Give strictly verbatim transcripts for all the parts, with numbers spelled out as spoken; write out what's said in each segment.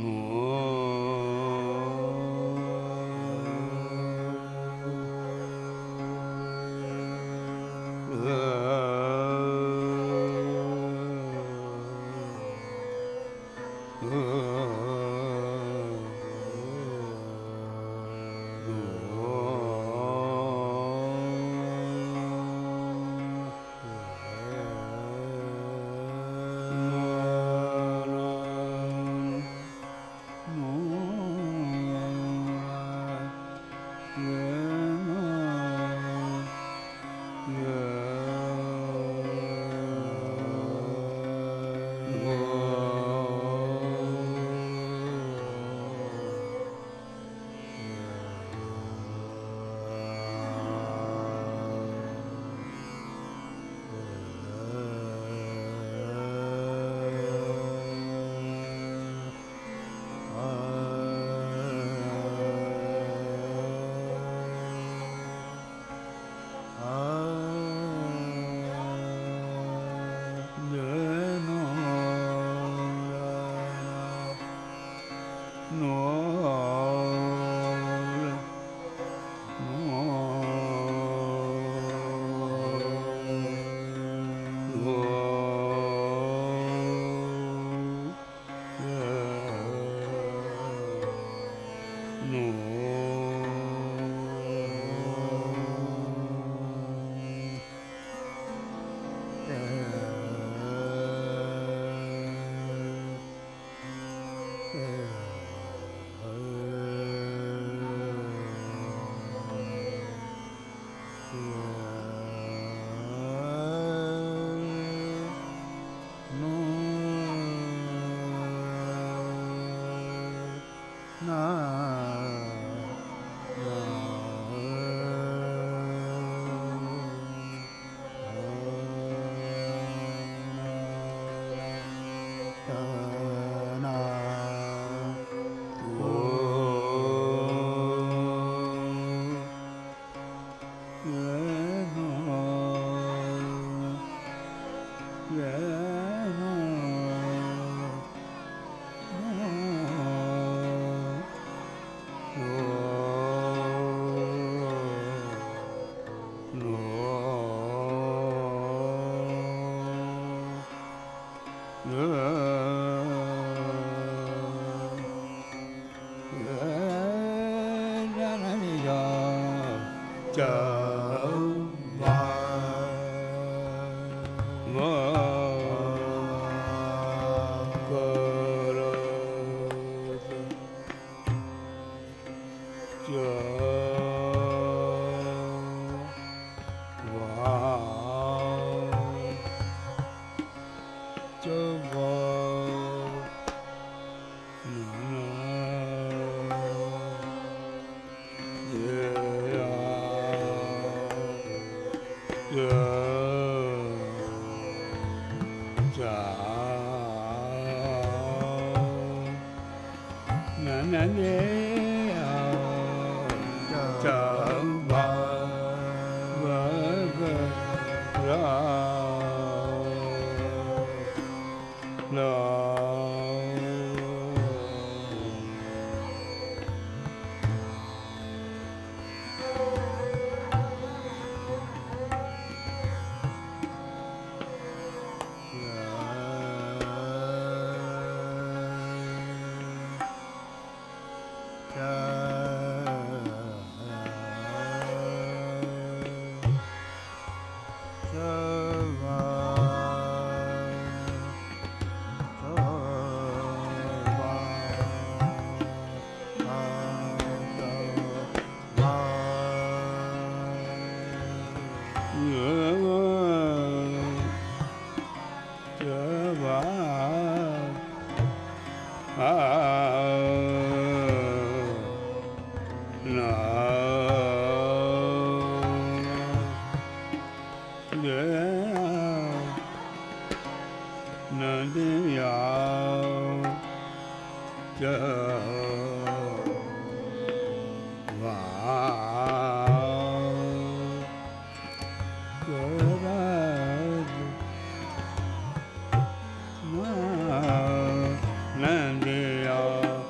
Nandiya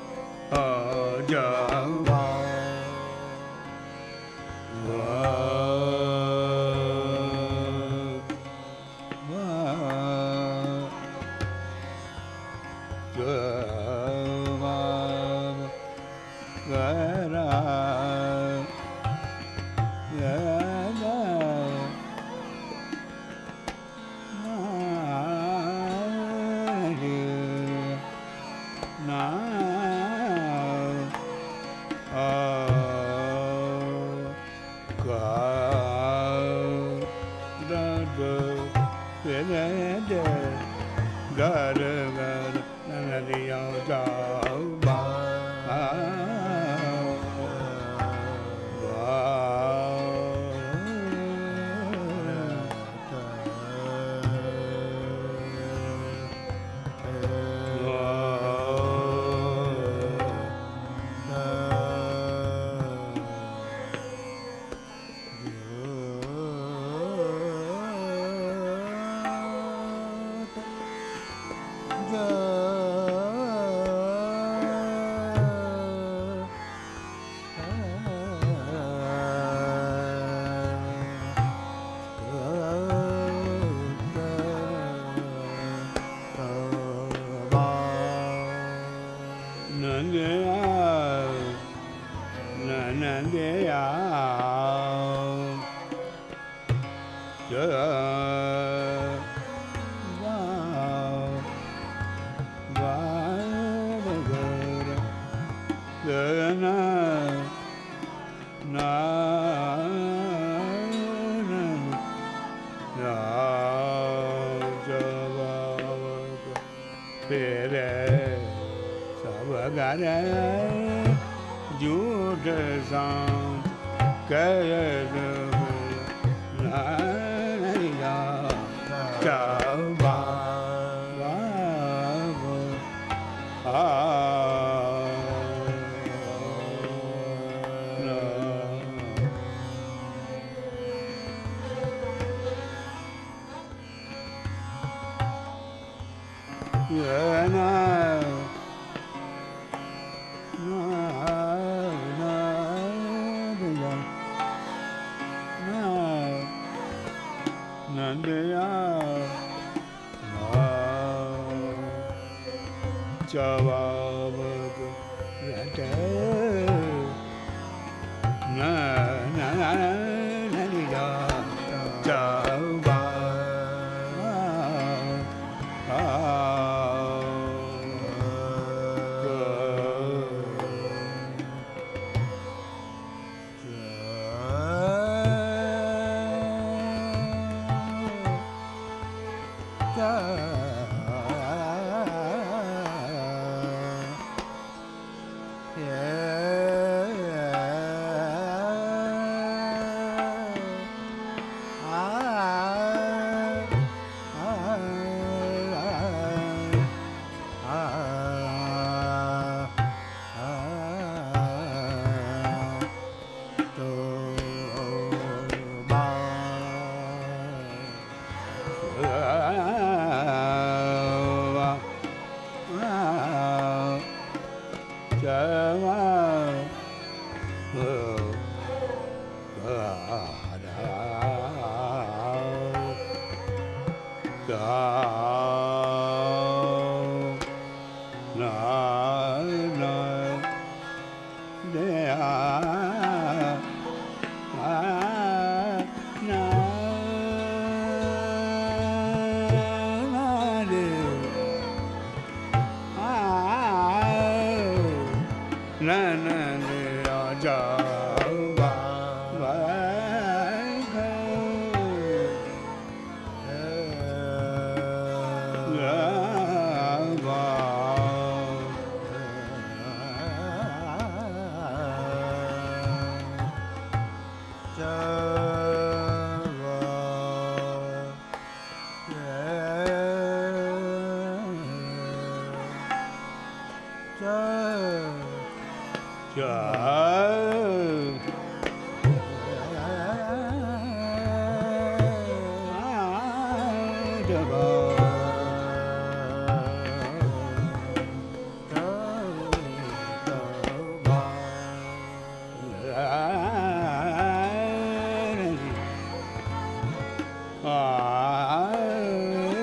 Ah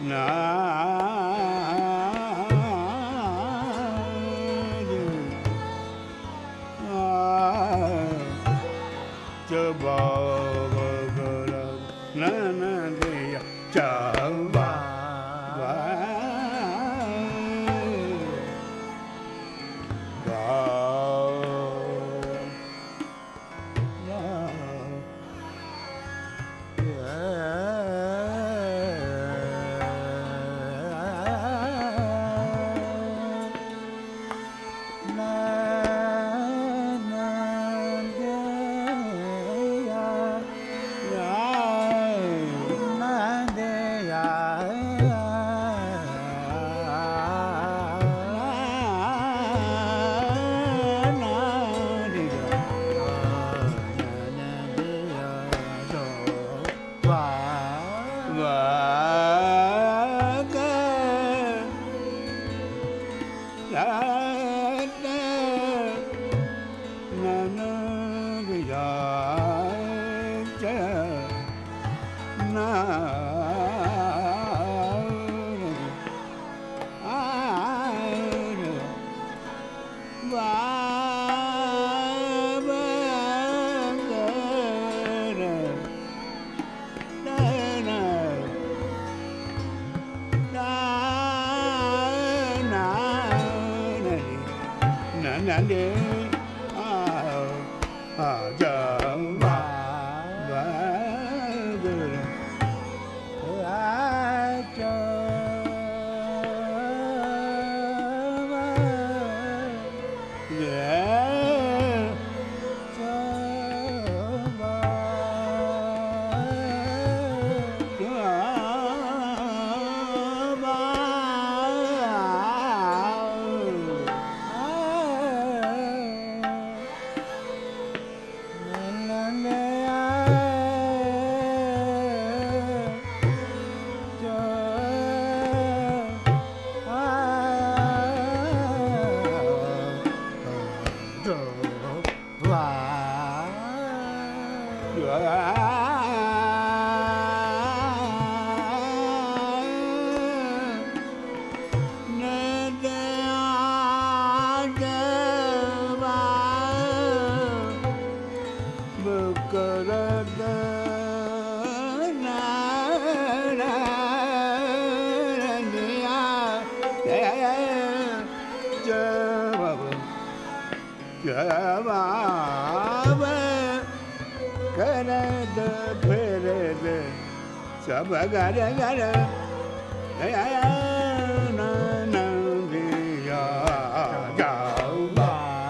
na cha ba ba ga ra na na de ya cha ba ba ba ba ga da ga da ya ya na na bi ya ga ba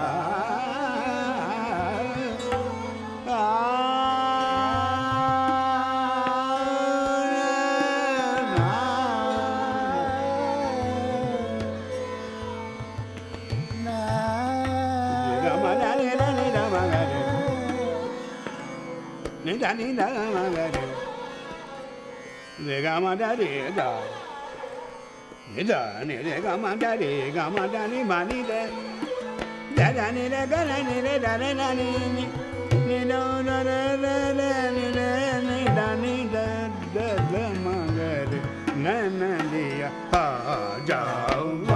ni da ni da ma ga da re ga ma da re ga ni da ni re ga ma da re ga ma da ni ma ni de da da ni re ga na ni re da re na ni ni ni do do re re re ni re ni da ni da da da ma ga re na na ni ya ha ja wa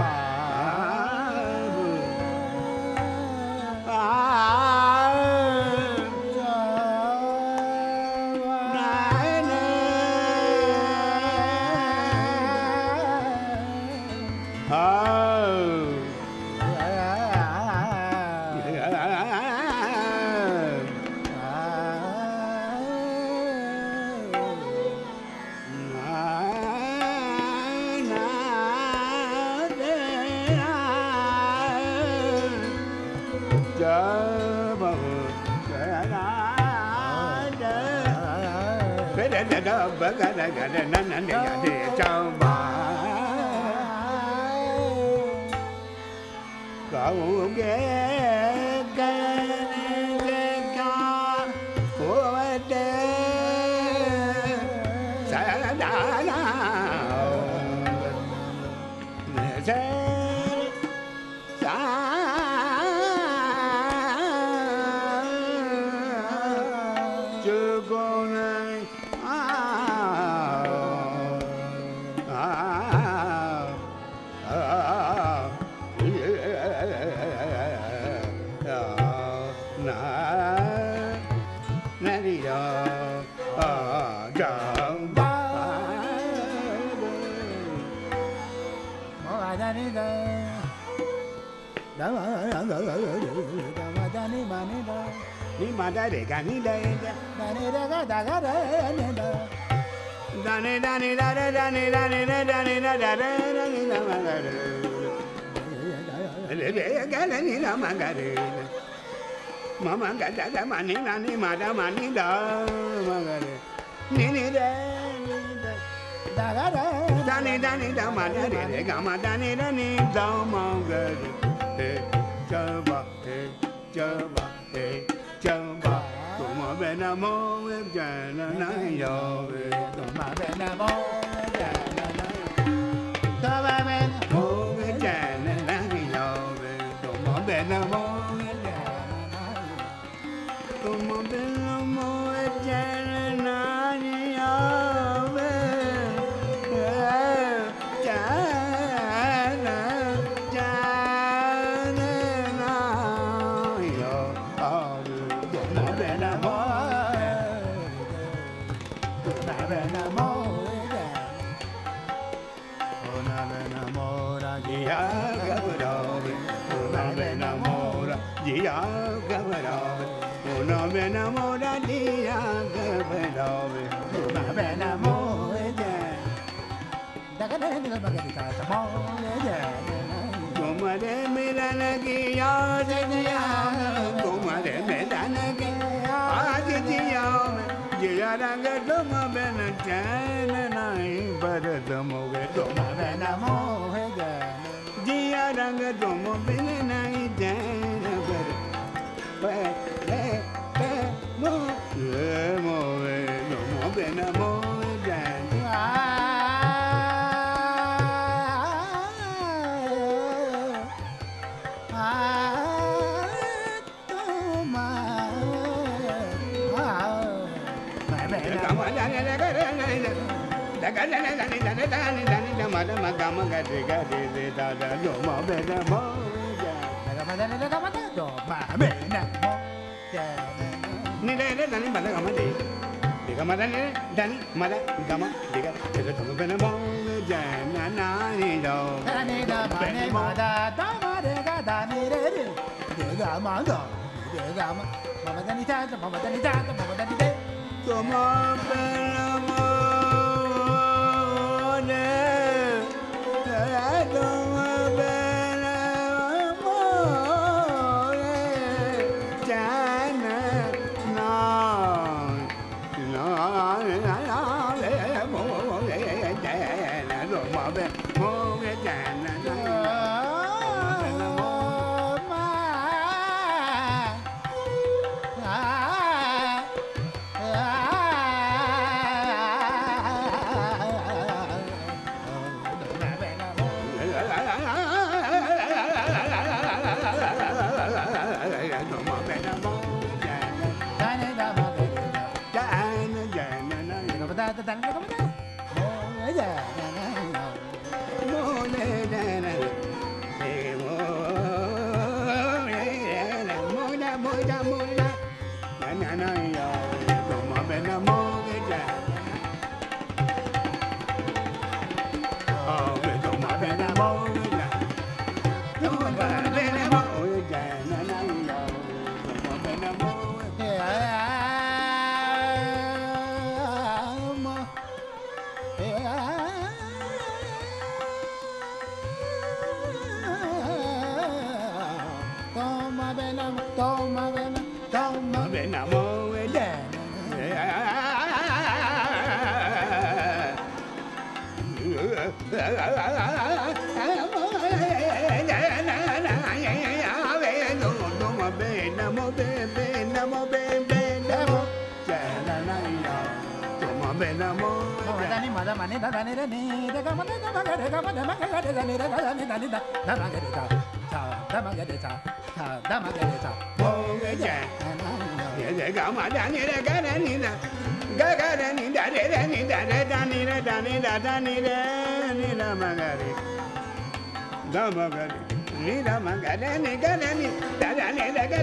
ba ga da ga da na na ne ya de cha ba ga u ge ga ne ge ka ko de sa da na ne se sa ju go ne ah Ni ma da re ga ni da da ni da ga da ga da ni da da ni da ni da da ni da ni da da ni da da da ni da ma ga re re re ga da ni da ma ga re ma ma ga da da ma ni da ni ma da ma ni da ma ga re ni ni da da ga da da ni da ni da ma da re re ga ma da ni da ni da ma ga re he cha ba he cha ba he Chamba, toma bena mo, jana na yo, toma bena mo, jana na, toma bena mo, jana na yo, toma bena mo, jana na, toma bena mo, jana na yo, jana, jana na yo. Dia gavarave, una bena mora dia gavarave, una bena moja. Daga daga daga bagadita moja. Kumare mera lagi yaad diya, kumare mera lagi yaad diya. Jiya rang tuma bena chana nahi barat moge, tuma bena moja. Jiya rang tuma bena nahi chana barat. Be be be mo mo mo mo bena moja.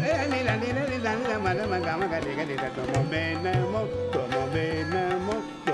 Come on,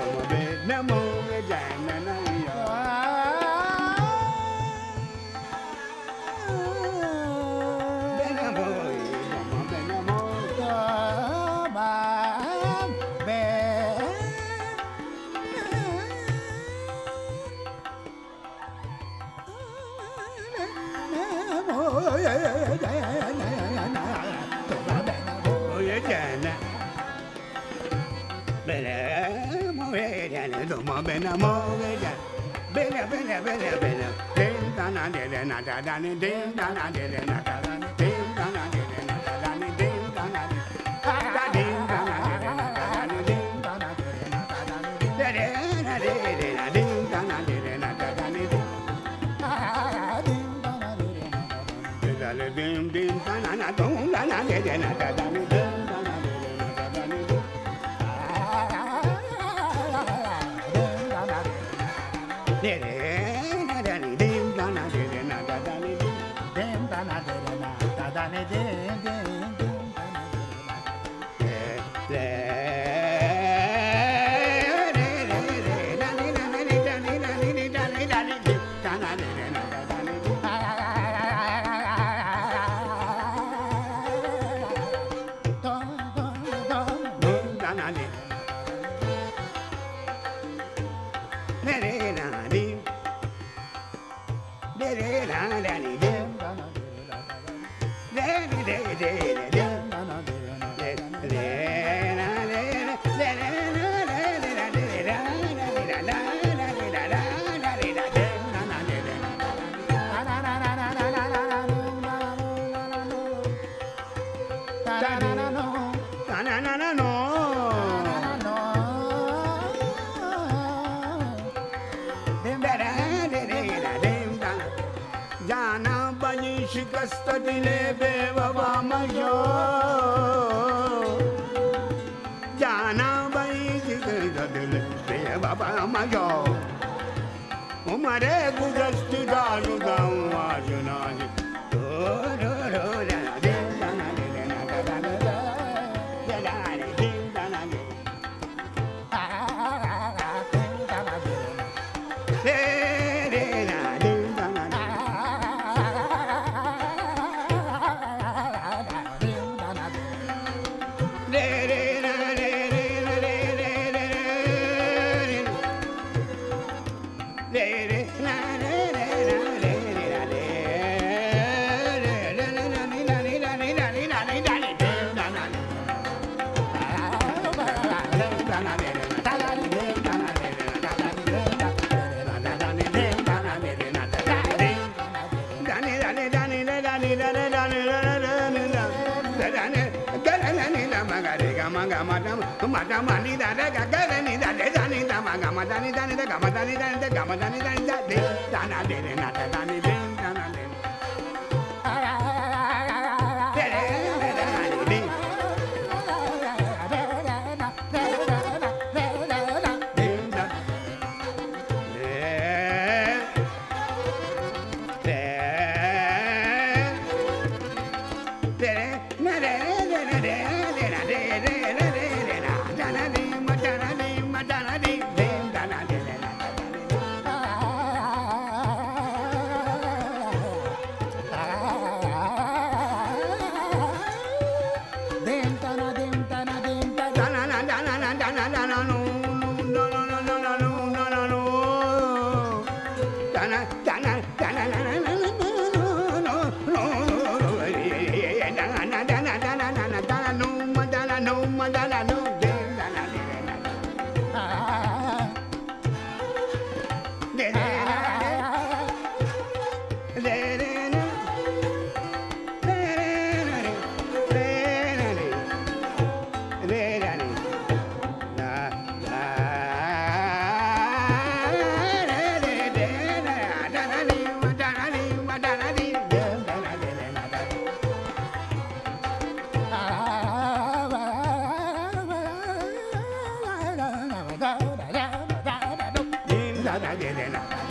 da da da da